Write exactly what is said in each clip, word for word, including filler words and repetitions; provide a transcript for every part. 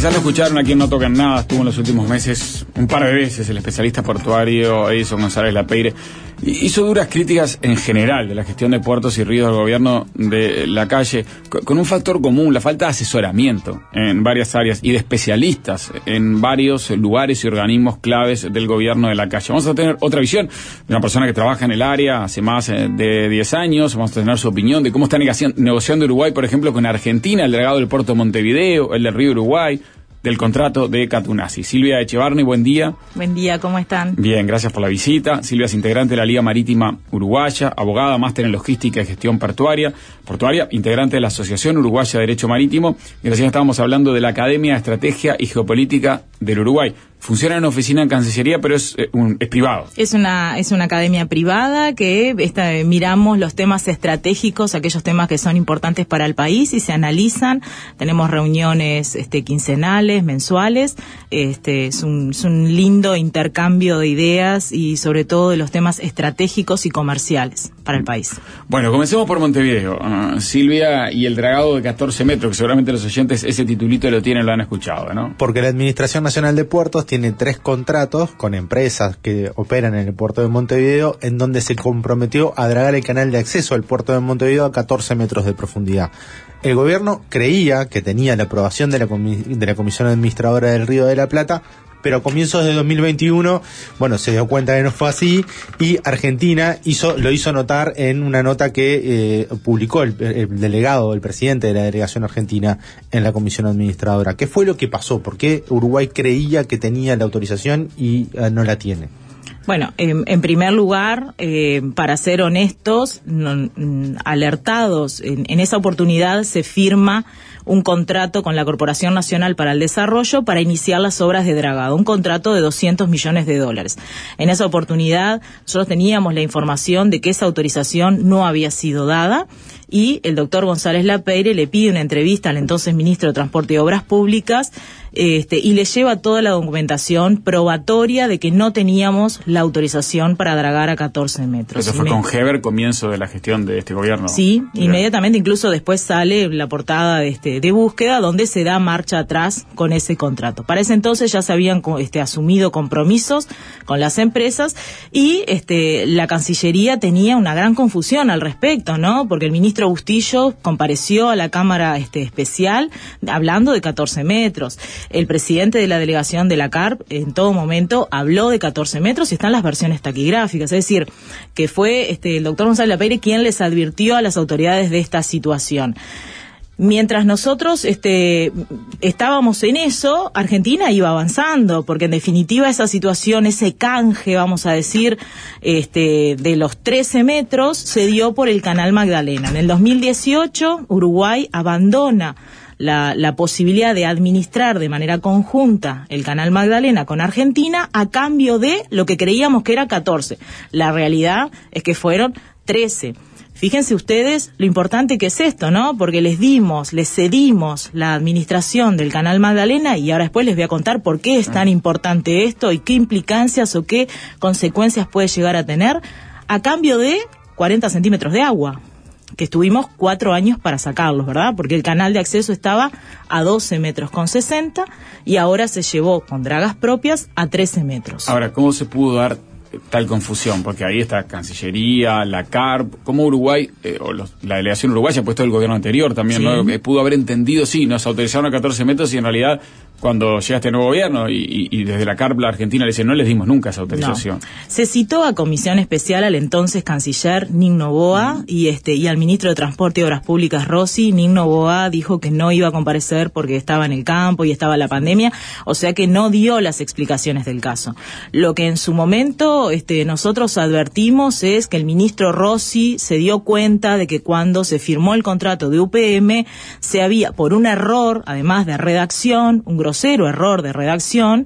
Quizás lo escucharon aquí en No Tocan Nada, estuvo en los últimos meses un par de veces el especialista portuario Edison González Lapeire. Hizo duras críticas en general de la gestión de puertos y ríos del gobierno de Lacalle, con un factor común, la falta de asesoramiento en varias áreas y de especialistas en varios lugares y organismos claves del gobierno de Lacalle. Vamos a tener otra visión de una persona que trabaja en el área hace más de diez años, vamos a tener su opinión de cómo está negociando Uruguay, por ejemplo, con Argentina, el delegado del puerto de Montevideo, el del río Uruguay, del contrato de Catunasi. Silvia Echevarne, buen día. Buen día, ¿cómo están? Bien, gracias por la visita. Silvia es integrante de la Liga Marítima Uruguaya, abogada, máster en Logística y Gestión Portuaria, portuaria, integrante de la Asociación Uruguaya de Derecho Marítimo, y recién estábamos hablando de la Academia de Estrategia y Geopolítica del Uruguay. Funciona en oficina en Cancillería, pero es, eh, un, es privado. Es una es una academia privada que esta, miramos los temas estratégicos, aquellos temas que son importantes para el país y se analizan. Tenemos reuniones este, quincenales, mensuales. Este, es, un, es un lindo intercambio de ideas y sobre todo de los temas estratégicos y comerciales para el país. Bueno, comencemos por Montevideo. Uh, Silvia y el dragado de catorce metros, que seguramente los oyentes ese titulito lo tienen, lo han escuchado, ¿no? Porque la Administración Nacional de Puertos tiene tres contratos con empresas que operan en el puerto de Montevideo, en donde se comprometió a dragar el canal de acceso al puerto de Montevideo a catorce metros de profundidad. El gobierno creía que tenía la aprobación de la, comi- de la Comisión Administradora del Río de la Plata, pero a comienzos de dos mil veintiuno, bueno, se dio cuenta que no fue así, y Argentina hizo, lo hizo notar en una nota que eh, publicó el, el delegado, el presidente de la delegación argentina en la Comisión Administradora. ¿Qué fue lo que pasó? ¿Por qué Uruguay creía que tenía la autorización y eh, no la tiene? Bueno, en, en primer lugar, eh, para ser honestos, no, mm, alertados, en, en esa oportunidad se firma un contrato con la Corporación Nacional para el Desarrollo para iniciar las obras de dragado, un contrato de doscientos millones de dólares. En esa oportunidad nosotros teníamos la información de que esa autorización no había sido dada y el doctor González Lapeire le pide una entrevista al entonces ministro de Transporte y Obras Públicas este, y le lleva toda la documentación probatoria de que no teníamos la autorización para dragar a catorce metros. Eso fue Me... con Heber, comienzo de la gestión de este gobierno. Sí, Bien. Inmediatamente, incluso después sale la portada de, este, de búsqueda donde se da marcha atrás con ese contrato. Para ese entonces ya se habían este, asumido compromisos con las empresas y este, la Cancillería tenía una gran confusión al respecto, ¿no? Porque el ministro Bustillo compareció a la Cámara este, Especial hablando de catorce metros. El presidente de la delegación de la C A R P en todo momento habló de catorce metros y están las versiones taquigráficas. Es decir, que fue este, el doctor González Lapeire quien les advirtió a las autoridades de esta situación. Mientras nosotros este, estábamos en eso, Argentina iba avanzando, porque en definitiva esa situación, ese canje, vamos a decir, este, de los trece metros, se dio por el Canal Magdalena. En el dos mil dieciocho, Uruguay abandona La, la posibilidad de administrar de manera conjunta el Canal Magdalena con Argentina a cambio de lo que creíamos que era catorce. La realidad es que fueron trece. Fíjense ustedes lo importante que es esto, ¿no? Porque les dimos, les cedimos la administración del Canal Magdalena y ahora después les voy a contar por qué es tan importante esto y qué implicancias o qué consecuencias puede llegar a tener a cambio de cuarenta centímetros de agua, que estuvimos cuatro años para sacarlos, ¿verdad? Porque el canal de acceso estaba a doce metros con sesenta y ahora se llevó con dragas propias a trece metros. Ahora, ¿cómo se pudo dar tal confusión? Porque ahí está Cancillería, la C A R P, ¿cómo Uruguay, eh, o los, la delegación uruguaya, puesto el gobierno anterior también, sí, ¿no? Eh, pudo haber entendido, sí, nos autorizaron a catorce metros y en realidad cuando llega este nuevo gobierno y, y, y desde la C A R P la Argentina le dice no les dimos nunca esa autorización? No. Se citó a comisión especial al entonces canciller Nigno Boa mm. y este y al ministro de Transporte y Obras Públicas Rossi. Nigno Boa dijo que no iba a comparecer porque estaba en el campo y estaba la pandemia, o sea que no dio las explicaciones del caso. Lo que en su momento este, nosotros advertimos es que el ministro Rossi se dio cuenta de que cuando se firmó el contrato de U P M se había, por un error, además de redacción, un grosero error de redacción,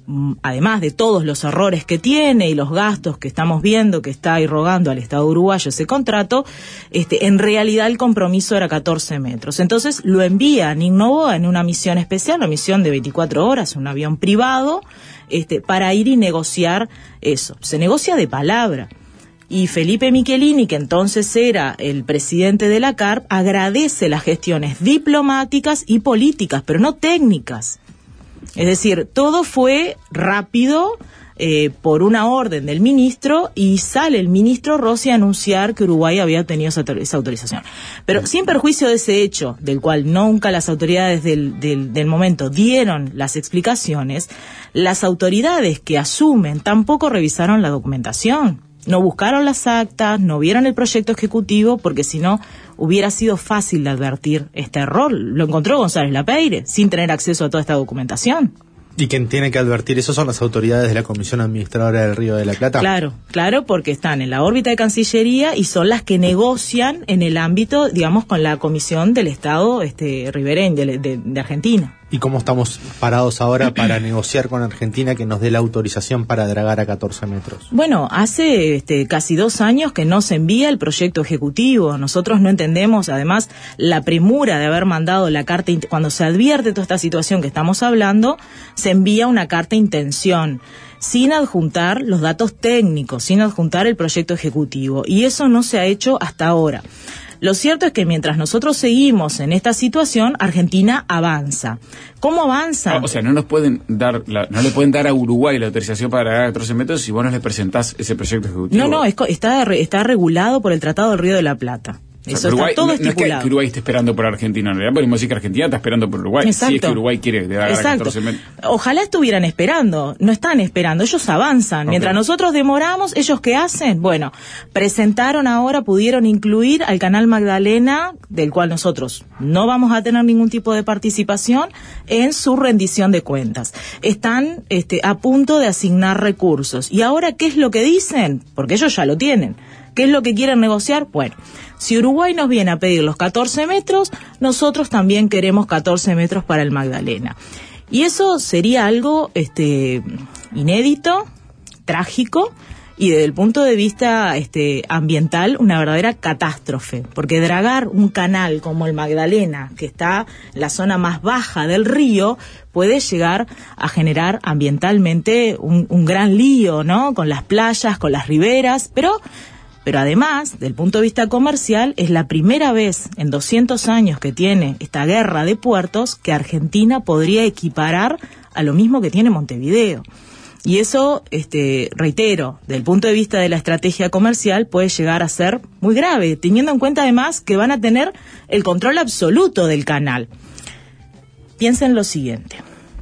además de todos los errores que tiene y los gastos que estamos viendo que está irrogando al Estado uruguayo ese contrato, este, en realidad el compromiso era catorce metros. Entonces lo envía a Nigno Boa en una misión especial, una misión de veinticuatro horas, un avión privado, este, para ir y negociar eso. Se negocia de palabra. Y Felipe Michelini, que entonces era el presidente de la C A R P, agradece las gestiones diplomáticas y políticas, pero no técnicas, Es decir, todo fue rápido, eh, por una orden del ministro, y sale el ministro Rossi a anunciar que Uruguay había obtenido esa, esa autorización. Pero sin perjuicio de ese hecho, del cual nunca las autoridades del, del, del momento dieron las explicaciones, las autoridades que asumen tampoco revisaron la documentación. No buscaron las actas, no vieron el proyecto ejecutivo, porque si no hubiera sido fácil de advertir este error. Lo encontró González Lapeyre, sin tener acceso a toda esta documentación. ¿Y quien tiene que advertir eso son las autoridades de la Comisión Administradora del Río de la Plata? Claro, claro, porque están en la órbita de Cancillería y son las que negocian en el ámbito, digamos, con la Comisión del Estado este, ribereño de, de, de Argentina. ¿Y cómo estamos parados ahora para negociar con Argentina que nos dé la autorización para dragar a catorce metros? Bueno, hace este, casi dos años que no se envía el proyecto ejecutivo. Nosotros no entendemos, además, la premura de haber mandado la carta. Cuando se advierte toda esta situación que estamos hablando, se envía una carta de intención, sin adjuntar los datos técnicos, sin adjuntar el proyecto ejecutivo. Y eso no se ha hecho hasta ahora. Lo cierto es que mientras nosotros seguimos en esta situación, Argentina avanza. ¿Cómo avanza? Ah, o sea, no nos pueden dar, la, no le pueden dar a Uruguay la autorización para dragar catorce metros si vos no le presentás ese proyecto ejecutivo. No, no, es, está, está regulado por el Tratado del Río de la Plata. O sea, Eso Uruguay, está todo no, estipulado. No es que Uruguay esté esperando por Argentina, en realidad podemos decir que Argentina está esperando por Uruguay. Exacto. Si es que Uruguay quiere dragar a catorce metros. Ojalá estuvieran esperando, no están esperando, ellos avanzan. Okay. Mientras nosotros demoramos, ¿ellos qué hacen? Bueno, presentaron ahora, pudieron incluir al Canal Magdalena, del cual nosotros no vamos a tener ningún tipo de participación, en su rendición de cuentas. Están este, a punto de asignar recursos. ¿Y ahora qué es lo que dicen? Porque ellos ya lo tienen. ¿Qué es lo que quieren negociar? Bueno, si Uruguay nos viene a pedir los catorce metros, nosotros también queremos catorce metros para el Magdalena. Y eso sería algo este, inédito, trágico, y desde el punto de vista este, ambiental, una verdadera catástrofe. Porque dragar un canal como el Magdalena, que está en la zona más baja del río, puede llegar a generar ambientalmente un, un gran lío, ¿no? Con las playas, con las riberas, pero... Pero además, del punto de vista comercial, es la primera vez en doscientos años que tiene esta guerra de puertos que Argentina podría equiparar a lo mismo que tiene Montevideo. Y eso, este, reitero, del punto de vista de la estrategia comercial puede llegar a ser muy grave, teniendo en cuenta además que van a tener el control absoluto del canal. Piensen lo siguiente.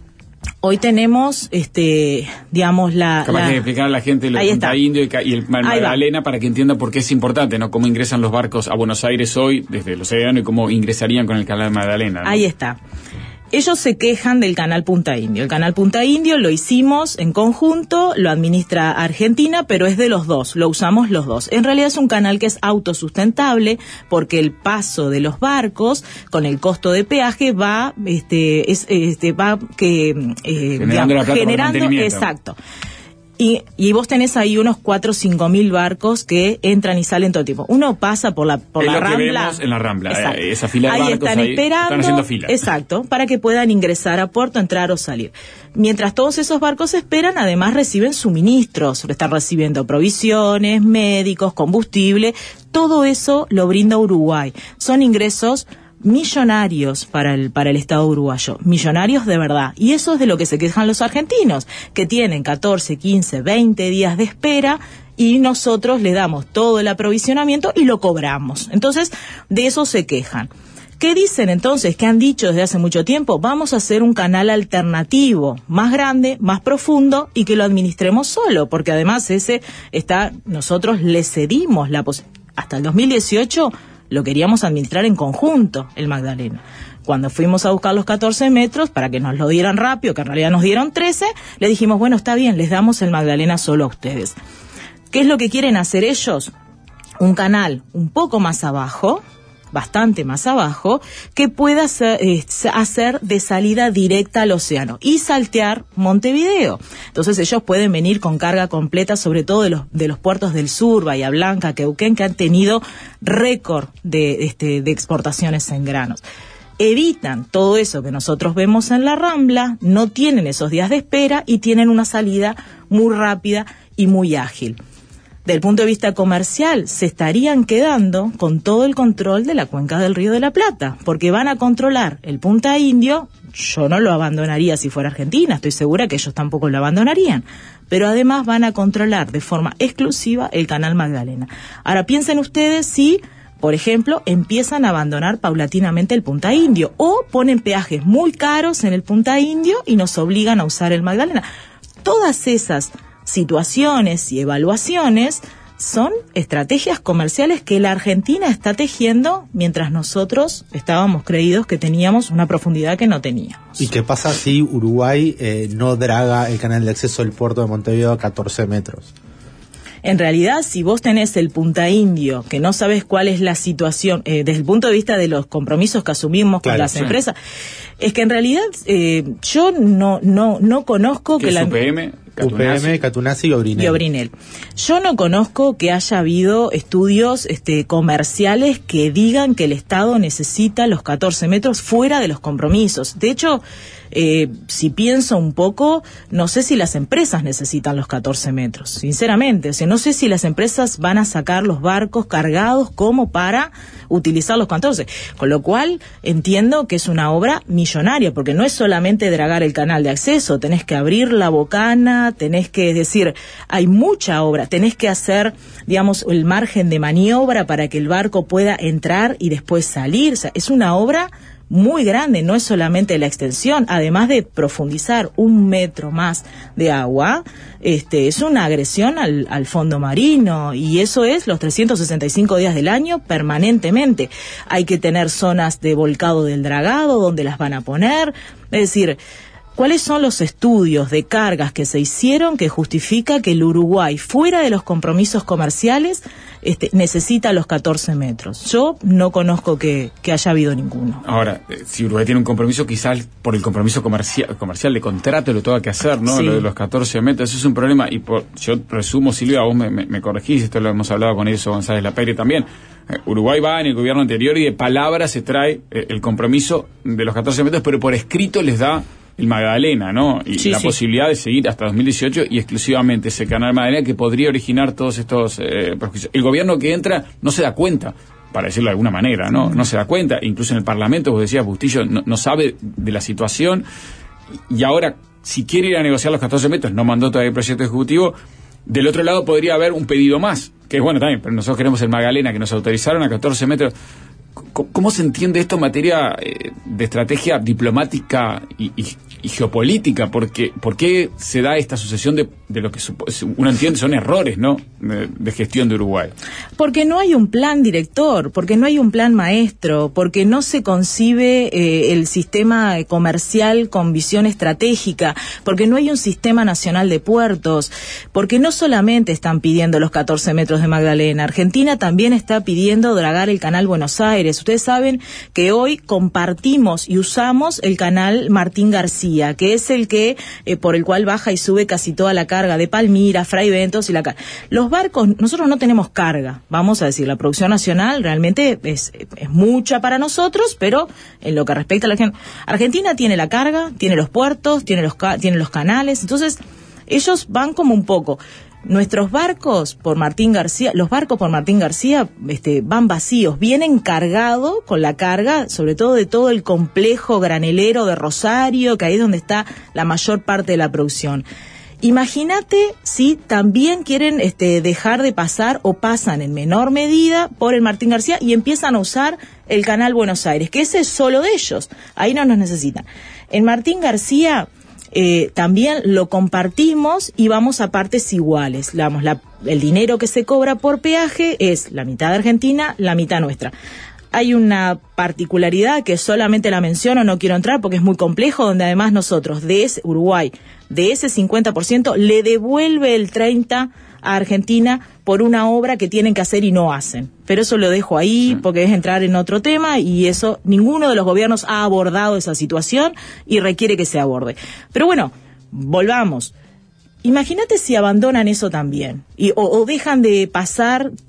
Hoy tenemos, este, digamos, la... Capaz la... de explicar a la gente lo de Punta Indio y, y el Magdalena para que entienda por qué es importante, ¿no? Cómo ingresan los barcos a Buenos Aires hoy desde el océano y cómo ingresarían con el canal Magdalena, ¿no? Ahí está. Ellos se quejan del canal Punta Indio. El canal Punta Indio lo hicimos en conjunto, lo administra Argentina, pero es de los dos, lo usamos los dos. En realidad es un canal que es autosustentable porque el paso de los barcos con el costo de peaje va, este, es, este, va que eh, generando, digamos, la generando, exacto. Y, y vos tenés ahí unos cuatro o cinco mil barcos que entran y salen todo el tiempo. Uno pasa por la por es la lo Rambla. Que vemos en la Rambla, exacto. Eh, esa fila de ahí barcos están ahí esperando, están haciendo fila. Exacto, para que puedan ingresar a puerto, entrar o salir. Mientras todos esos barcos esperan, además reciben suministros, están recibiendo provisiones, médicos, combustible, todo eso lo brinda Uruguay. Son ingresos millonarios para el para el Estado uruguayo, millonarios de verdad, y eso es de lo que se quejan los argentinos, que tienen catorce, quince, veinte días de espera y nosotros le damos todo el aprovisionamiento y lo cobramos. Entonces, de eso se quejan. ¿Qué dicen entonces? ¿Qué han dicho desde hace mucho tiempo? Vamos a hacer un canal alternativo, más grande, más profundo y que lo administremos solo, porque además ese está, nosotros le cedimos la posibilidad. Hasta el dos mil dieciocho lo queríamos administrar en conjunto, el Magdalena. Cuando fuimos a buscar los catorce metros, para que nos lo dieran rápido, que en realidad nos dieron trece, le dijimos, bueno, está bien, les damos el Magdalena solo a ustedes. ¿Qué es lo que quieren hacer ellos? Un canal un poco más abajo, bastante más abajo, que pueda hacer, eh, hacer de salida directa al océano y saltear Montevideo. Entonces ellos pueden venir con carga completa, sobre todo de los de los puertos del sur, Bahía Blanca, Queuquén, que han tenido récord de, este, de exportaciones en granos. Evitan todo eso que nosotros vemos en la Rambla, no tienen esos días de espera y tienen una salida muy rápida y muy ágil. Del punto de vista comercial, se estarían quedando con todo el control de la cuenca del Río de la Plata, porque van a controlar el Punta Indio. Yo no lo abandonaría si fuera Argentina, estoy segura que ellos tampoco lo abandonarían, pero además van a controlar de forma exclusiva el Canal Magdalena. Ahora piensen ustedes si, por ejemplo, empiezan a abandonar paulatinamente el Punta Indio, o ponen peajes muy caros en el Punta Indio y nos obligan a usar el Magdalena. Todas esas situaciones y evaluaciones son estrategias comerciales que la Argentina está tejiendo mientras nosotros estábamos creídos que teníamos una profundidad que no teníamos. ¿Y qué pasa si Uruguay eh, no draga el canal de acceso del puerto de Montevideo a catorce metros? En realidad, si vos tenés el Punta Indio, que no sabes cuál es la situación, eh, desde el punto de vista de los compromisos que asumimos claro, con las sí. empresas, es que en realidad eh, yo no no no conozco que ¿Qué la... U P M? U P M, Catunazzi y Obrinel. Y Obrinel. Yo no conozco que haya habido estudios este, comerciales que digan que el Estado necesita los catorce metros fuera de los compromisos. De hecho, eh, si pienso un poco, no sé si las empresas necesitan los catorce metros, sinceramente. O sea, no sé si las empresas van a sacar los barcos cargados como para utilizar los catorce. Con lo cual, entiendo que es una obra millonaria, porque no es solamente dragar el canal de acceso, tenés que abrir la bocana, tenés que, es decir, hay mucha obra, tenés que hacer, digamos, el margen de maniobra para que el barco pueda entrar y después salir. O sea, es una obra muy grande, no es solamente la extensión, además de profundizar un metro más de agua, este, es una agresión al, al fondo marino, y eso es los trescientos sesenta y cinco días del año permanentemente. Hay que tener zonas de volcado del dragado donde las van a poner, es decir, ¿cuáles son los estudios de cargas que se hicieron que justifica que el Uruguay, fuera de los compromisos comerciales, este, necesita los catorce metros? Yo no conozco que, que haya habido ninguno. Ahora, eh, si Uruguay tiene un compromiso, quizás por el compromiso comercial, comercial de contrato lo tenga que hacer, ¿no? Sí. Lo de los catorce metros, eso es un problema. Y por, yo resumo, Silvia, vos me, me, me corregís, esto lo hemos hablado con Edison González Lapeyre también. Eh, Uruguay va en el gobierno anterior y de palabras se trae eh, el compromiso de los catorce metros, pero por escrito les da el Magdalena, ¿no? Y sí, la sí. posibilidad de seguir hasta dos mil dieciocho y exclusivamente ese canal Magdalena que podría originar todos estos eh, perjuicios. El gobierno que entra no se da cuenta, para decirlo de alguna manera, ¿no? No se da cuenta, incluso en el Parlamento, vos decías, Bustillo, no, no sabe de la situación, y ahora, si quiere ir a negociar los catorce metros, no mandó todavía el proyecto ejecutivo. Del otro lado podría haber un pedido más, que es bueno también, pero nosotros queremos el Magdalena, que nos autorizaron a catorce metros. ¿Cómo se entiende esto en materia eh, de estrategia diplomática y, y, y geopolítica? Porque, ¿por qué se da esta sucesión de, de lo que uno entiende son errores, ¿no? de, de gestión de Uruguay? Porque no hay un plan director, porque no hay un plan maestro, porque no se concibe eh, el sistema comercial con visión estratégica, porque no hay un sistema nacional de puertos, porque no solamente están pidiendo los catorce metros de Magdalena, Argentina también está pidiendo dragar el canal Buenos Aires. Ustedes saben que hoy compartimos y usamos el canal Martín García, que es el que eh, por el cual baja y sube casi toda la carga de Palmira, Fray Bentos y la carga. Los barcos, nosotros no tenemos carga, vamos a decir, la producción nacional realmente es, es mucha para nosotros, pero en lo que respecta a la Argentina, Argentina tiene la carga, tiene los puertos, tiene los, tiene los canales, entonces ellos van como un poco. Nuestros barcos por Martín García, los barcos por Martín García este, van vacíos, vienen cargados con la carga, sobre todo de todo el complejo granelero de Rosario, que ahí es donde está la mayor parte de la producción. Imagínate si también quieren este, dejar de pasar o pasan en menor medida por el Martín García y empiezan a usar el canal Buenos Aires, que ese es solo de ellos, ahí no nos necesitan. En Martín García Eh, también lo compartimos y vamos a partes iguales. Vamos, la, el dinero que se cobra por peaje es la mitad de Argentina, la mitad nuestra. Hay una particularidad que solamente la menciono, no quiero entrar porque es muy complejo, donde además nosotros, de ese Uruguay, de ese cincuenta por ciento, le devuelve el treinta por ciento a Argentina por una obra que tienen que hacer y no hacen. Pero eso lo dejo ahí sí. porque es entrar en otro tema y eso, ninguno de los gobiernos ha abordado esa situación y requiere que se aborde. Pero bueno, volvamos. Imagínate si abandonan eso también y, o, o dejan de pasar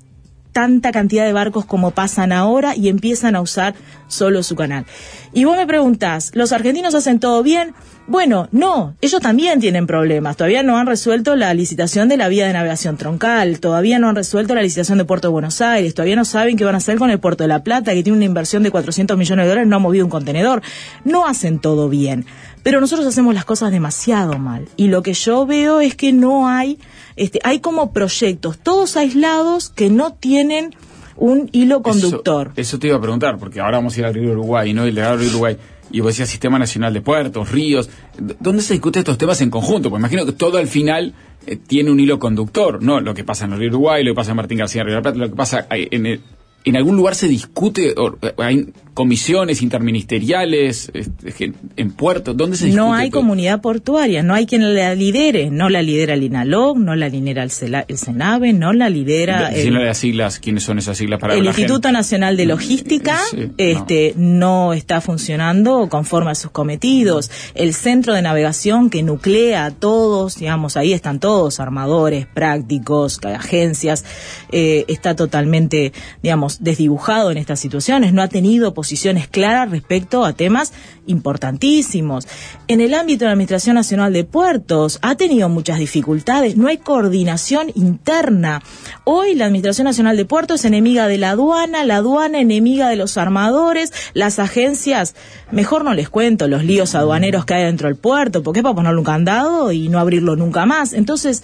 tanta cantidad de barcos como pasan ahora y empiezan a usar solo su canal. Y vos me preguntás, ¿los argentinos hacen todo bien? Bueno, no, ellos también tienen problemas. Todavía no han resuelto la licitación de la vía de navegación troncal, todavía no han resuelto la licitación de Puerto de Buenos Aires, todavía no saben qué van a hacer con el Puerto de La Plata, que tiene una inversión de cuatrocientos millones de dólares, no ha movido un contenedor. No hacen todo bien, pero nosotros hacemos las cosas demasiado mal. Y lo que yo veo es que no hay, este, hay como proyectos, todos aislados, que no tienen un hilo conductor. Eso, eso te iba a preguntar, porque ahora vamos a ir al río Uruguay, ¿no? El legado del río Uruguay. Y vos decías Sistema Nacional de Puertos, ríos. ¿Dónde se discuten estos temas en conjunto? Pues imagino que todo al final eh, tiene un hilo conductor, ¿no? Lo que pasa en el río Uruguay, lo que pasa en Martín García en Río de la Plata, lo que pasa en el, en algún lugar se discute, o, hay comisiones interministeriales este, en puertos, ¿dónde se discute? No hay todo? Comunidad portuaria, no hay quien la lidere, no la lidera el INALOC, no la lidera el, Cela, el CENAVE, no la lidera... Si no las siglas, ¿quiénes son esas siglas para el la Instituto gente? Nacional de Logística sí, este, no. no está funcionando conforme a sus cometidos. El Centro de Navegación que nuclea a todos, digamos, ahí están todos, armadores, prácticos, agencias, eh, está totalmente, digamos, desdibujado en estas situaciones, no ha tenido posiciones claras respecto a temas importantísimos. En el ámbito de la Administración Nacional de Puertos ha tenido muchas dificultades, no hay coordinación interna. Hoy la Administración Nacional de Puertos es enemiga de la aduana, la aduana enemiga de los armadores, las agencias, mejor no les cuento los líos aduaneros que hay dentro del puerto, porque es para ponerle un candado y no abrirlo nunca más. Entonces,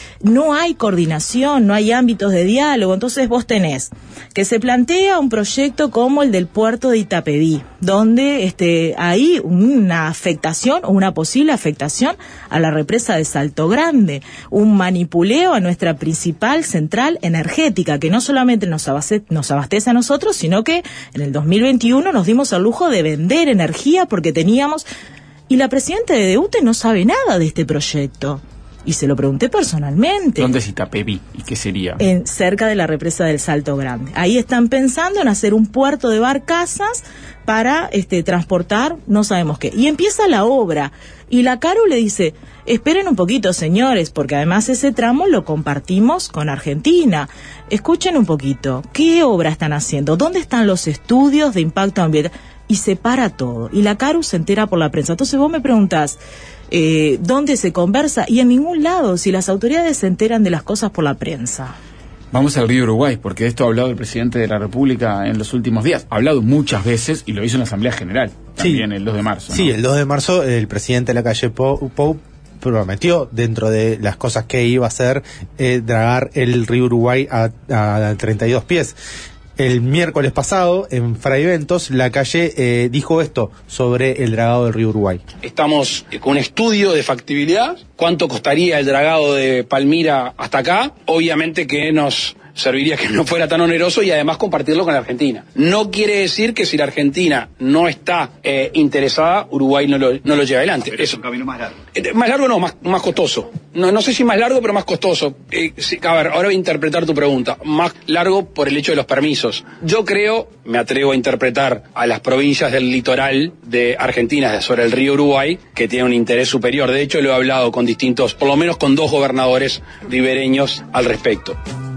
no hay coordinación, no hay ámbitos de diálogo. Entonces vos tenés que se plantea un proyecto como el del puerto de Itapeví, donde este, hay una afectación o una posible afectación a la represa de Salto Grande, un manipuleo a nuestra principal central energética, que no solamente nos abastece, nos abastece a nosotros, sino que en el dos mil veintiuno nos dimos el lujo de vender energía porque teníamos... Y la presidenta de DEUTE no sabe nada de este proyecto. Y se lo pregunté personalmente. ¿Dónde es Itapeví? ¿Y qué sería? En, cerca de la represa del Salto Grande. Ahí están pensando en hacer un puerto de barcazas para este, transportar no sabemos qué. Y empieza la obra. Y la Caru le dice, esperen un poquito, señores, porque además ese tramo lo compartimos con Argentina. Escuchen un poquito. ¿Qué obra están haciendo? ¿Dónde están los estudios de impacto ambiental? Y se para todo. Y la Caru se entera por la prensa. Entonces vos me preguntás, Eh, ¿dónde se conversa? Y en ningún lado, si las autoridades se enteran de las cosas por la prensa. Vamos al río Uruguay, porque de esto ha hablado el presidente de la República en los últimos días. Ha hablado muchas veces y lo hizo en la Asamblea General, también sí, el dos de marzo. Sí, ¿no? El dos de marzo el presidente de la calle Pou, Pou prometió, dentro de las cosas que iba a hacer, eh, dragar el río Uruguay a, a treinta y dos pies. El miércoles pasado, en Fray Ventos, la calle eh, dijo esto sobre el dragado del río Uruguay. Estamos con un estudio de factibilidad. ¿Cuánto costaría el dragado de Palmira hasta acá? Obviamente que nos serviría que no fuera tan oneroso y además compartirlo con la Argentina. No quiere decir que si la Argentina no está eh, interesada, Uruguay no lo, no lo lleva adelante. Pero es un camino más largo. Eh, más largo no, más, más costoso. No, no sé si más largo, pero más costoso. Eh, sí, a ver, ahora voy a interpretar tu pregunta. Más largo por el hecho de los permisos. Yo creo, me atrevo a interpretar a las provincias del litoral de Argentina sobre el río Uruguay, que tienen un interés superior. De hecho, lo he hablado con distintos, por lo menos con dos gobernadores ribereños al respecto.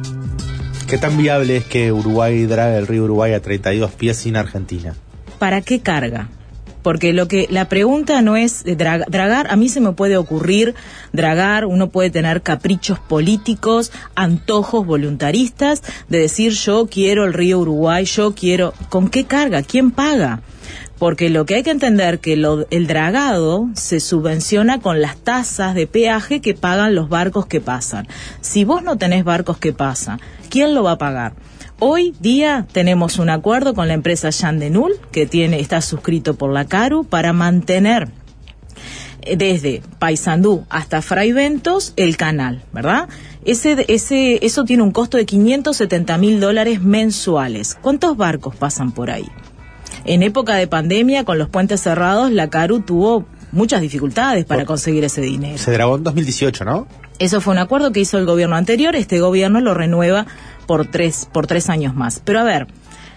¿Qué tan viable es que Uruguay drague el río Uruguay a treinta y dos pies sin Argentina? ¿Para qué carga? Porque lo que la pregunta no es dra- dragar, a mí se me puede ocurrir dragar, uno puede tener caprichos políticos, antojos voluntaristas, de decir yo quiero el río Uruguay, yo quiero... ¿Con qué carga? ¿Quién paga? Porque lo que hay que entender que lo, el dragado se subvenciona con las tasas de peaje que pagan los barcos que pasan. Si vos no tenés barcos que pasan, ¿quién lo va a pagar? Hoy día tenemos un acuerdo con la empresa Jean de Null, que tiene, está suscrito por la Caru, para mantener desde Paysandú hasta Fray Ventos el canal, ¿verdad? Ese, ese, eso tiene un costo de quinientos setenta mil dólares mensuales. ¿Cuántos barcos pasan por ahí? En época de pandemia, con los puentes cerrados, la Caru tuvo muchas dificultades para conseguir ese dinero. Se dragó en dos mil dieciocho, ¿no? Eso fue un acuerdo que hizo el gobierno anterior, este gobierno lo renueva por tres, por tres años más. Pero a ver,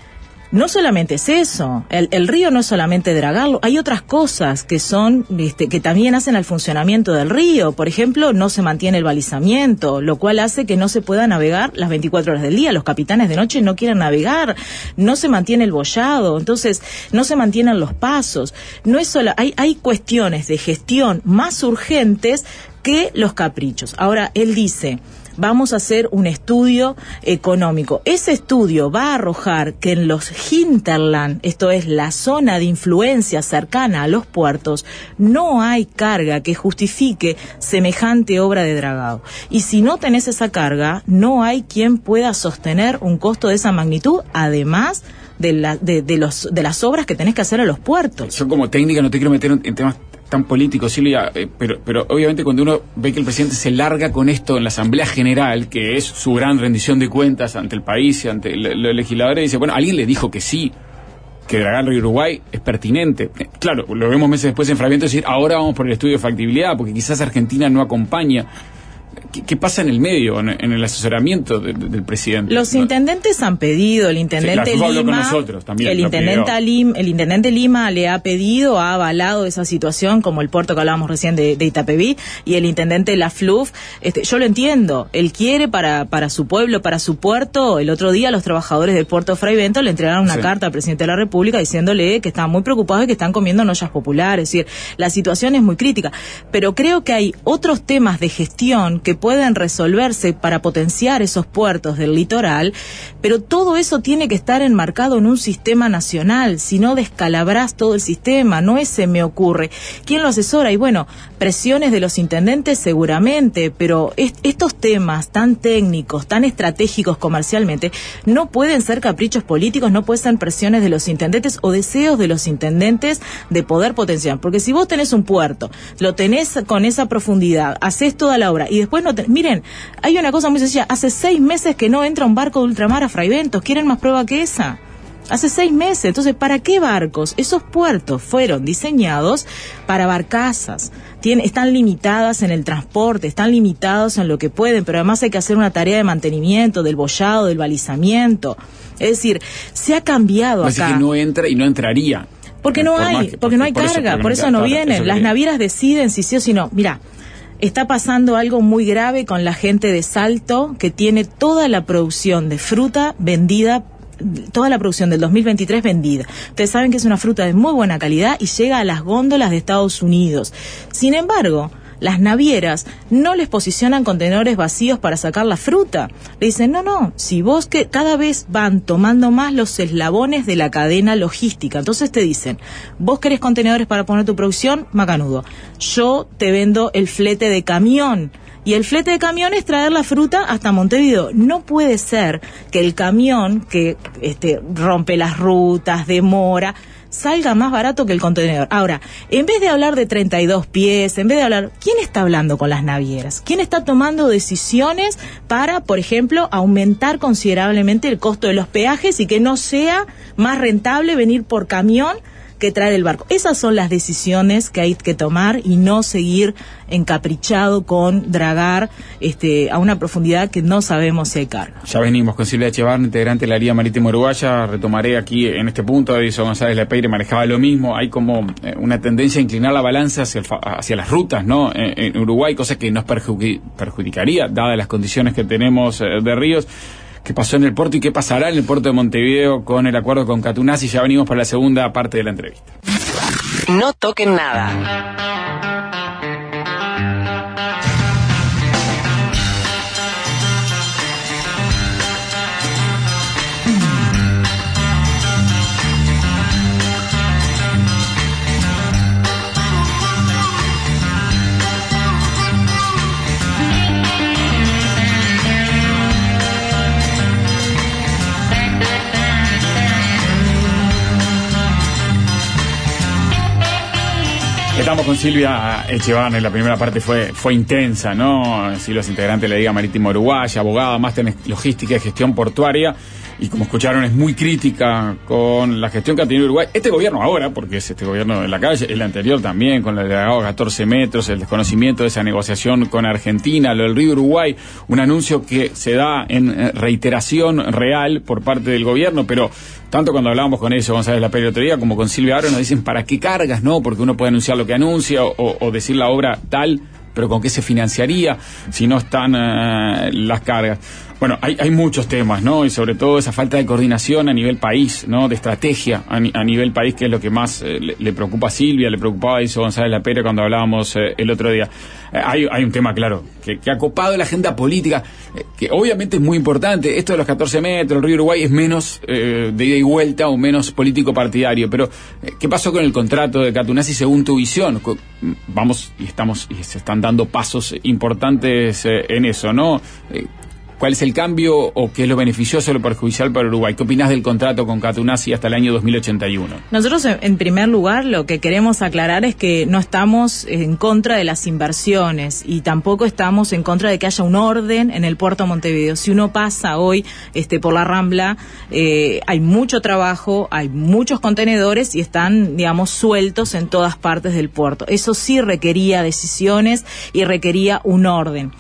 no solamente es eso, el, el río no es solamente dragarlo, hay otras cosas que son, este, que también hacen al funcionamiento del río. Por ejemplo, no se mantiene el balizamiento, lo cual hace que no se pueda navegar las veinticuatro horas del día. Los capitanes de noche no quieren navegar, no se mantiene el boyado, entonces no se mantienen los pasos. No es solo, hay, hay cuestiones de gestión más urgentes que los caprichos. Ahora, él dice, vamos a hacer un estudio económico. Ese estudio va a arrojar que en los hinterland, esto es la zona de influencia cercana a los puertos, no hay carga que justifique semejante obra de dragado. Y si no tenés esa carga, no hay quien pueda sostener un costo de esa magnitud, además de, la, de, de, los, de las obras que tenés que hacer a los puertos. Yo como técnica no te quiero meter en, en temas tan político, Silvia, eh, pero, pero obviamente cuando uno ve que el presidente se larga con esto en la Asamblea General, que es su gran rendición de cuentas ante el país y ante los legisladores, dice, bueno, alguien le dijo que sí, que dragar el río Uruguay es pertinente. Eh, claro, lo vemos meses después en Fraviento decir, ahora vamos por el estudio de factibilidad, porque quizás Argentina no acompaña. ¿Qué, ¿Qué pasa en el medio, en, en el asesoramiento de, de, del presidente? Los intendentes han pedido, el intendente sí, Lima, con nosotros, también, el intendente Lima, el intendente Lima le ha pedido, ha avalado esa situación, como el puerto que hablábamos recién de, de Itapeví, y el intendente Lafluf, este, yo lo entiendo, él quiere para para su pueblo, para su puerto. El otro día los trabajadores del puerto de Fraivento le entregaron una sí. carta al presidente de la República diciéndole que estaban muy preocupados y que están comiendo en ollas populares. Es decir, la situación es muy crítica, pero creo que hay otros temas de gestión que pueden resolverse para potenciar esos puertos del litoral, pero todo eso tiene que estar enmarcado en un sistema nacional, si no descalabrás todo el sistema. No es se me ocurre. ¿Quién lo asesora? Y bueno, presiones de los intendentes seguramente, pero est- estos temas tan técnicos, tan estratégicos comercialmente, no pueden ser caprichos políticos, no pueden ser presiones de los intendentes o deseos de los intendentes de poder potenciar, porque si vos tenés un puerto, lo tenés con esa profundidad, hacés toda la obra y después no tenés... Miren, hay una cosa muy sencilla, hace seis meses que no entra un barco de ultramar a Fraiventos, ¿quieren más prueba que esa? Hace seis meses, entonces, ¿para qué barcos? Esos puertos fueron diseñados para barcazas, Tienen, están limitadas en el transporte, están limitados en lo que pueden, pero además hay que hacer una tarea de mantenimiento, del boyado, del balizamiento. Es decir, se ha cambiado acá. Así que no entra y no entraría. Porque no hay, porque no hay carga, por eso no vienen. Las navieras deciden si sí o si no. Mira, está pasando algo muy grave con la gente de Salto, que tiene toda la producción de fruta vendida, toda la producción del dos mil veintitrés vendida. Ustedes saben que es una fruta de muy buena calidad y llega a las góndolas de Estados Unidos. Sin embargo, las navieras no les posicionan contenedores vacíos para sacar la fruta. Le dicen, no, no, si vos que cada vez van tomando más los eslabones de la cadena logística. Entonces te dicen, vos querés contenedores para poner tu producción, macanudo. Yo te vendo el flete de camión. Y el flete de camión es traer la fruta hasta Montevideo. No puede ser que el camión que este, rompe las rutas, demora, salga más barato que el contenedor. Ahora, en vez de hablar de treinta y dos pies, en vez de hablar, ¿quién está hablando con las navieras? ¿Quién está tomando decisiones para, por ejemplo, aumentar considerablemente el costo de los peajes y que no sea más rentable venir por camión que traer el barco? Esas son las decisiones que hay que tomar y no seguir encaprichado con dragar este, a una profundidad que no sabemos si hay carga. Ya venimos con Silvia Echevarne, integrante de la Liga Marítima Uruguaya. Retomaré aquí en este punto. Edison González Lapeire manejaba lo mismo. Hay como eh, una tendencia a inclinar la balanza hacia, el fa- hacia las rutas, ¿no? En, en Uruguay, cosa que nos perjudic- perjudicaría, dadas las condiciones que tenemos eh, de ríos. ¿Qué pasó en el puerto y qué pasará en el puerto de Montevideo con el acuerdo con Catunazzi? Ya venimos para la segunda parte de la entrevista. No toquen nada. Estamos con Silvia Echevarne. La primera parte fue fue intensa, ¿no? Silvia es integrante de la Liga Marítima Uruguaya, abogada, máster en logística y gestión portuaria. y como escucharon es muy crítica con la gestión que ha tenido Uruguay, este gobierno ahora, porque es este gobierno de la calle, el anterior también, con el dragado a catorce metros, el desconocimiento de esa negociación con Argentina, lo del río Uruguay, un anuncio que se da en reiteración real por parte del gobierno, pero tanto cuando hablábamos con ellos, González Lapeyre el otro día, como con Silvia Aro, nos dicen, ¿para qué cargas? No, porque uno puede anunciar lo que anuncia o, o decir la obra tal, pero ¿con qué se financiaría si no están uh, las cargas? Bueno, hay, hay muchos temas, ¿no? Y sobre todo esa falta de coordinación a nivel país, ¿no? De estrategia a, ni, a nivel país, que es lo que más eh, le, le preocupa a Silvia, le preocupaba a eso González Lapeyre cuando hablábamos eh, el otro día. Eh, hay, hay un tema, claro, que, que ha copado la agenda política, eh, que obviamente es muy importante. Esto de los catorce metros, el río Uruguay, es menos eh, de ida y vuelta o menos político partidario. Pero, eh, ¿qué pasó con el contrato de Catunazzi según tu visión? Vamos, y estamos, y se están dando pasos importantes eh, en eso, ¿no? Eh, ¿Cuál es el cambio o qué es lo beneficioso o lo perjudicial para Uruguay? ¿Qué opinás del contrato con Catunazzi hasta el año dos mil ochenta y uno? Nosotros, en primer lugar, lo que queremos aclarar es que no estamos en contra de las inversiones y tampoco estamos en contra de que haya un orden en el puerto de Montevideo. Si uno pasa hoy este, por la Rambla, eh, hay mucho trabajo, hay muchos contenedores y están, digamos, sueltos en todas partes del puerto. Eso sí requería decisiones y requería un orden.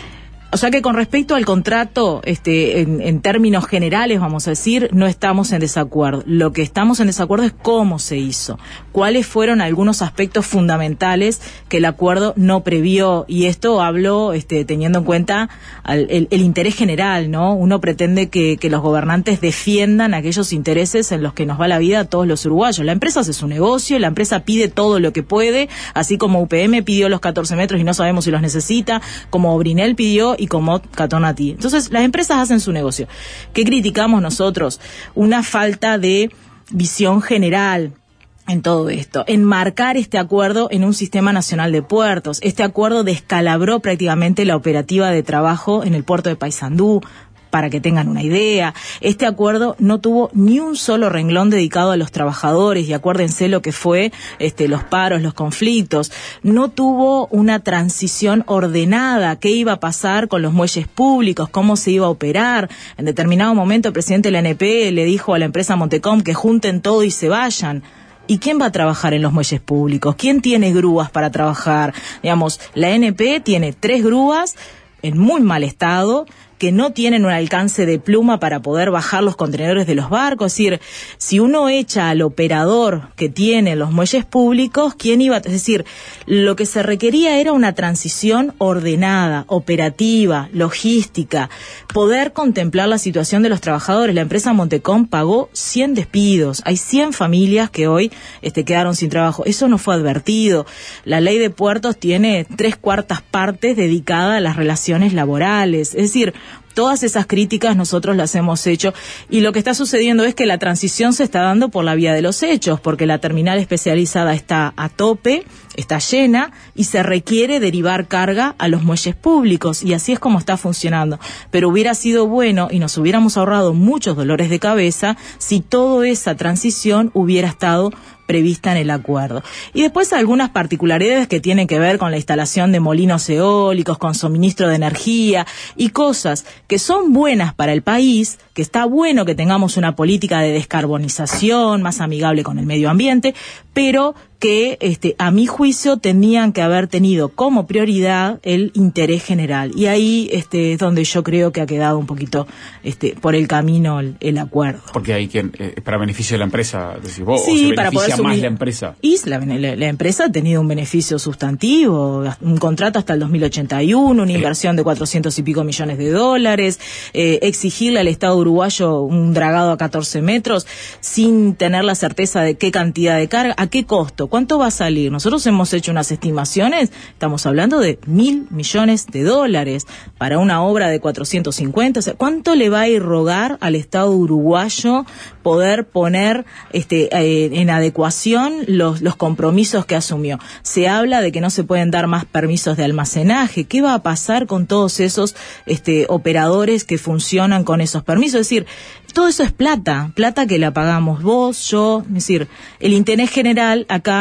O sea que con respecto al contrato, este, en, en términos generales, vamos a decir, no estamos en desacuerdo. Lo que estamos en desacuerdo es cómo se hizo, cuáles fueron algunos aspectos fundamentales que el acuerdo no previó, y esto hablo este, teniendo en cuenta al, el, el interés general, ¿no? Uno pretende que, que los gobernantes defiendan aquellos intereses en los que nos va la vida a todos los uruguayos. La empresa hace su negocio, la empresa pide todo lo que puede, así como U P M pidió los catorce metros y no sabemos si los necesita, como Brinel pidió y como Catonati. Entonces, las empresas hacen su negocio. ¿Qué criticamos nosotros? Una falta de visión general en todo esto, enmarcar este acuerdo en un sistema nacional de puertos. Este acuerdo descalabró prácticamente la operativa de trabajo en el puerto de Paysandú. Para que tengan una idea, este acuerdo no tuvo ni un solo renglón dedicado a los trabajadores, y acuérdense lo que fue este, los paros, los conflictos. No tuvo una transición ordenada, qué iba a pasar con los muelles públicos, cómo se iba a operar. En determinado momento el presidente de la N P le dijo a la empresa Montecom que junten todo y se vayan. ¿Y quién va a trabajar en los muelles públicos? ¿Quién tiene grúas para trabajar? Digamos, la N P tiene tres grúas en muy mal estado, que no tienen un alcance de pluma para poder bajar los contenedores de los barcos. Es decir, si uno echa al operador que tiene los muelles públicos, ¿quién iba a...? Es decir, lo que se requería era una transición ordenada, operativa, logística, poder contemplar la situación de los trabajadores. La empresa Montecom pagó cien despidos. Hay cien familias que hoy este, quedaron sin trabajo. Eso no fue advertido. La ley de puertos tiene tres cuartas partes dedicadas a las relaciones laborales. Es decir, todas esas críticas nosotros las hemos hecho, y lo que está sucediendo es que la transición se está dando por la vía de los hechos, porque la terminal especializada está a tope, está llena y se requiere derivar carga a los muelles públicos, y así es como está funcionando. Pero hubiera sido bueno y nos hubiéramos ahorrado muchos dolores de cabeza si toda esa transición hubiera estado prevista en el acuerdo. Y después algunas particularidades que tienen que ver con la instalación de molinos eólicos, con suministro de energía y cosas que son buenas para el país, que está bueno que tengamos una política de descarbonización más amigable con el medio ambiente, pero que este, a mi juicio tenían que haber tenido como prioridad el interés general. Y ahí este, es donde yo creo que ha quedado un poquito este, por el camino el, el acuerdo. Porque hay quien, eh, para beneficio de la empresa, decís vos, sí, o se para beneficia poder más subir... la empresa. Y la, la, la empresa ha tenido un beneficio sustantivo, un contrato hasta el dos mil ochenta y uno, una inversión de cuatrocientos y pico millones de dólares, eh, exigirle al Estado uruguayo un dragado a catorce metros sin tener la certeza de qué cantidad de carga, a qué costo, cuánto va a salir. Nosotros hemos hecho unas estimaciones, estamos hablando de mil millones de dólares para una obra de cuatrocientos cincuenta. O sea, ¿cuánto le va a irrogar al Estado uruguayo poder poner este, eh, en adecuación los, los compromisos que asumió? Se habla de que no se pueden dar más permisos de almacenaje. ¿Qué va a pasar con todos esos este, operadores que funcionan con esos permisos? Es decir, todo eso es plata, plata que la pagamos vos, yo, es decir, el interés general acá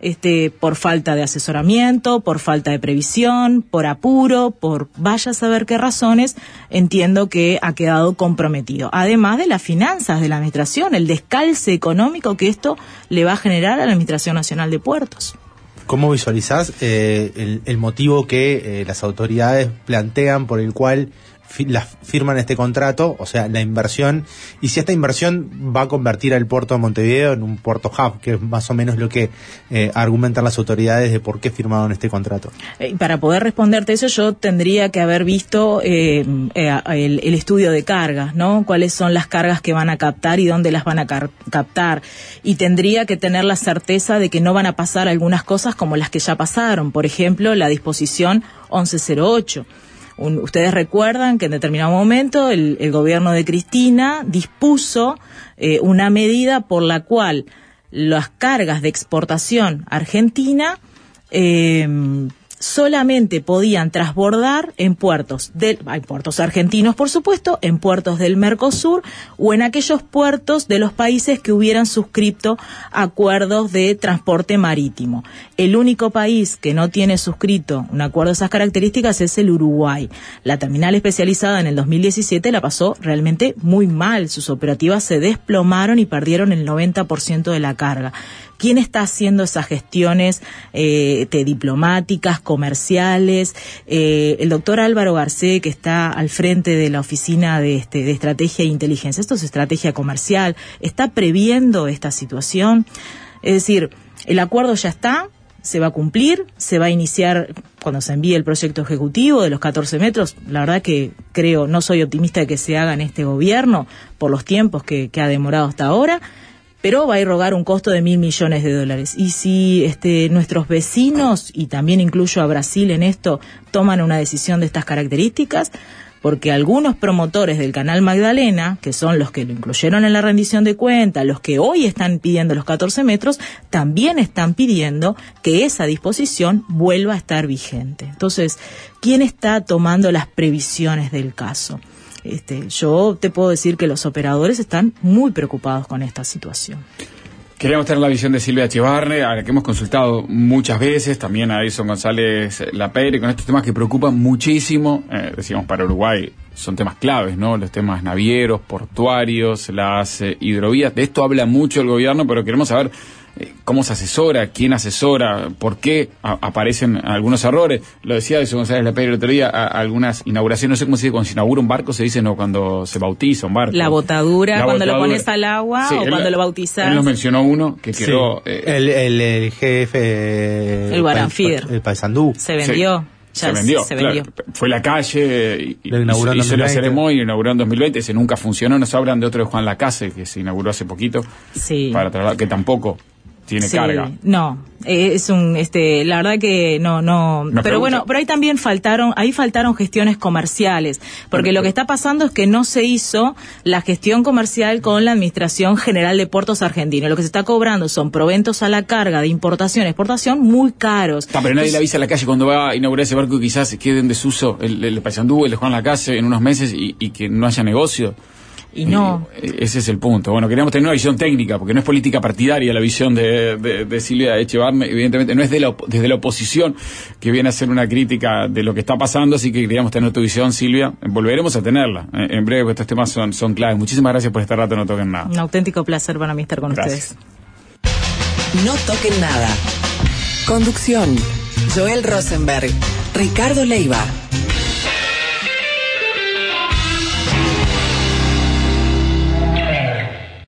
este, por falta de asesoramiento, por falta de previsión, por apuro, por vaya a saber qué razones, entiendo que ha quedado comprometido. Además de las finanzas de la administración, el descalce económico que esto le va a generar a la Administración Nacional de Puertos. ¿Cómo visualizás eh, el, el motivo que eh, las autoridades plantean por el cual fi- la, firman este contrato? O sea, la inversión, y si esta inversión va a convertir al puerto de Montevideo en un puerto hub, que es más o menos lo que eh, argumentan las autoridades de por qué firmaron este contrato. Eh, para poder responderte eso, yo tendría que haber visto eh, eh, el, el estudio de cargas, ¿no? Cuáles son las cargas que van a captar y dónde las van a car- captar. Y tendría que tener la certeza de que no van a pasar algunas cosas como las que ya pasaron. Por ejemplo, la disposición once cero ocho. Un, ustedes recuerdan que en determinado momento el, el gobierno de Cristina dispuso eh, una medida por la cual las cargas de exportación argentina eh, solamente podían transbordar en puertos, de, hay puertos argentinos por supuesto, en puertos del Mercosur o en aquellos puertos de los países que hubieran suscrito acuerdos de transporte marítimo. El único país que no tiene suscrito un acuerdo de esas características es el Uruguay. La terminal especializada en el dos mil diecisiete la pasó realmente muy mal, sus operativas se desplomaron y perdieron el noventa por ciento de la carga. ¿Quién está haciendo esas gestiones eh, de diplomáticas, comerciales? Eh, el doctor Álvaro Garcés, que está al frente de la Oficina de, este, de Estrategia e Inteligencia, esto es estrategia comercial, ¿está previendo esta situación? Es decir, el acuerdo ya está, se va a cumplir, se va a iniciar cuando se envíe el proyecto ejecutivo de los catorce metros. La verdad que creo, no soy optimista de que se haga en este gobierno por los tiempos que, que ha demorado hasta ahora, pero va a irrogar un costo de mil millones de dólares. Y si este, nuestros vecinos, y también incluyo a Brasil en esto, toman una decisión de estas características, porque algunos promotores del Canal Magdalena, que son los que lo incluyeron en la rendición de cuentas, los que hoy están pidiendo los catorce metros, también están pidiendo que esa disposición vuelva a estar vigente. Entonces, ¿quién está tomando las previsiones del caso? Este, yo te puedo decir que los operadores están muy preocupados con esta situación. Queríamos tener la visión de Silvia Echevarne, a la que hemos consultado muchas veces, también a Edison González Lapeyre, con estos temas que preocupan muchísimo, eh, decíamos para Uruguay, son temas claves, ¿no? Los temas navieros, portuarios, las eh, hidrovías. De esto habla mucho el gobierno, pero queremos saber eh, cómo se asesora, quién asesora, por qué a, aparecen algunos errores. Lo decía Edison González Lapeyre el otro día, a, a algunas inauguraciones, no sé cómo se dice, cuando se inaugura un barco, se dice, no, cuando se bautiza un barco. La botadura, la cuando botadura. Lo pones al agua, sí, o él, cuando lo bautizas. Él nos mencionó uno que quedó... Sí. Eh, el, el, el jefe... El Guaranfider. El Paysandú. Se vendió. Sí. Se vendió, se vendió. Claro. Fue la calle y, lo inauguró y hizo la ceremonia y lo inauguró en dos mil veinte. Ese nunca funcionó. Nos hablan de otro de Juan Lacase, que se inauguró hace poquito, sí. para trasladar, que tampoco tiene sí. carga. No, es un, este, la verdad que no, no. Una pero pregunta. bueno, pero ahí también faltaron, ahí faltaron gestiones comerciales, porque pero, lo que está pasando es que no se hizo la gestión comercial con la Administración General de Puertos Argentinos. Lo que se está cobrando son proventos a la carga de importación, exportación muy caros. Está, pero nadie le avisa a la calle cuando va a inaugurar ese barco, quizás quede en desuso el, el de Paysandú, el de Juan Lacase en unos meses y, y que no haya negocio. Y no. Y ese es el punto. Bueno, queríamos tener una visión técnica, porque no es política partidaria la visión de, de, de Silvia Echevarne, evidentemente no es de la, desde la oposición que viene a hacer una crítica de lo que está pasando, así que queríamos tener tu visión, Silvia. Volveremos a tenerla en, en breve, porque estos temas son, son claves. Muchísimas gracias por este rato, No Toquen Nada. Un auténtico placer para mí estar con gracias. ustedes. No Toquen Nada. Conducción: Joel Rosenberg, Ricardo Leiva.